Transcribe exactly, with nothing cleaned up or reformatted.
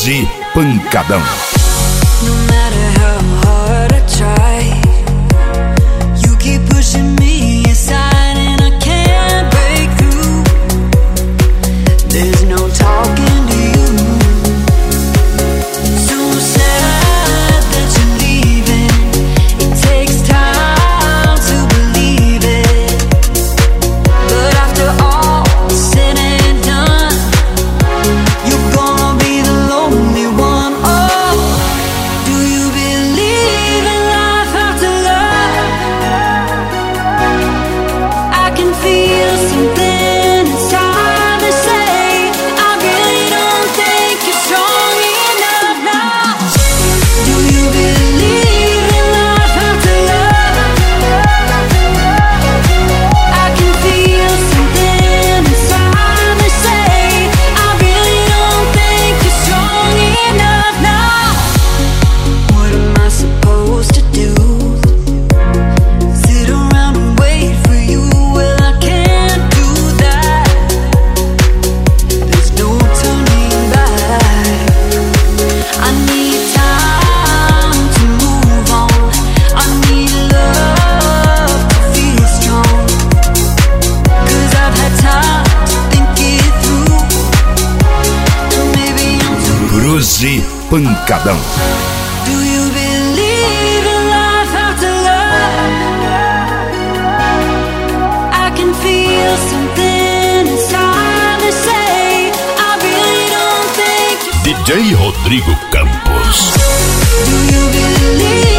Cruz Pancadão. No matter how hard I try, you keep pushing me aside and I can't break through. There's no talking to you. So sad that you're leaving. It takes time to believe it. But after all said and done, you're gonna be the lonely one. Oh, do you believe in life after love? I can feel something inside me say, I really don't think you're strong enough now. Do you believe in life after love? I can feel something inside me say, I really don't think you're strong enough now. What am I supposed to do? Sit around and wait for you? Well, I can't do that. There's no turning back. I need time to move on. I need love to feel strong. Cause I've had time to think it through. And maybe I'm too. Cruz Pancadão. Do you believe in life after love? I can feel something inside me say, I really don't think you. D J Rodrigo Campos. Do you believe